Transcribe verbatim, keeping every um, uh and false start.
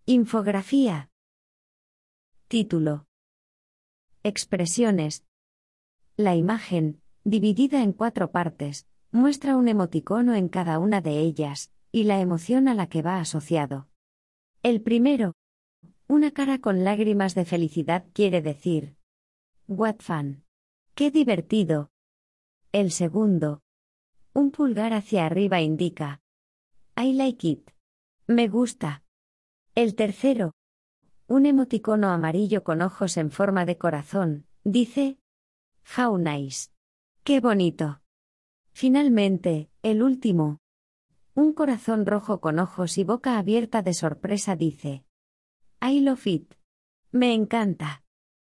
Infografía. Título. Expresiones. La imagen, dividida en cuatro partes, muestra un emoticono en cada una de ellas, y la emoción a la que va asociado. El primero, una cara con lágrimas de felicidad, quiere decir "What fun". ¡Qué divertido! El segundo, un pulgar hacia arriba, indica I like it. Me gusta. El tercero, un emoticono amarillo con ojos en forma de corazón, dice How nice. ¡Qué bonito! Finalmente, el último, un corazón rojo con ojos y boca abierta de sorpresa, dice I love it. Me encanta.